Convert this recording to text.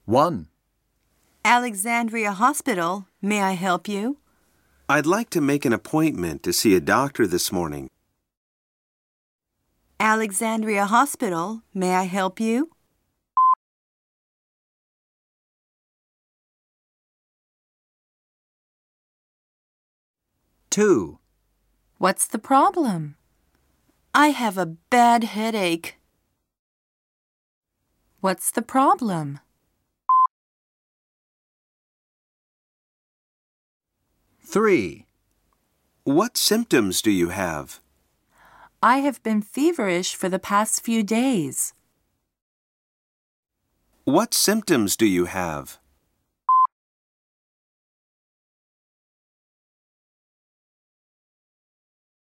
1. Alexandria Hospital, may I help you? I'd like to make an appointment to see a doctor this morning. Alexandria Hospital, may I help you? 2. What's the problem? I have a bad headache. What's the problem? 3. What symptoms do you have? I have been feverish for the past few days. What symptoms do you have?